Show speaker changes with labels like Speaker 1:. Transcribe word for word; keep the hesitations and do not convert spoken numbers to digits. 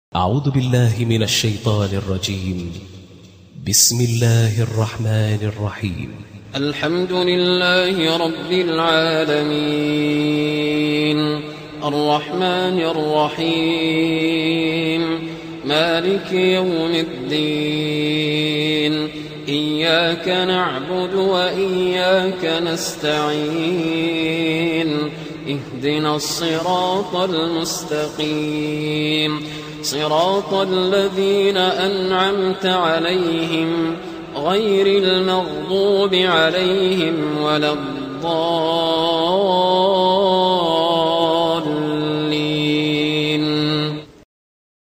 Speaker 1: أعوذ بالله من الشيطان الرجيم. بسم الله الرحمن الرحيم.
Speaker 2: الحمد لله رب العالمين الرحمن الرحيم مالك يوم الدين إياك نعبد وإياك نستعين اهدنا الصراط المستقيم صراط الذين أنعمت عليهم غير المغضوب عليهم ولا الضالين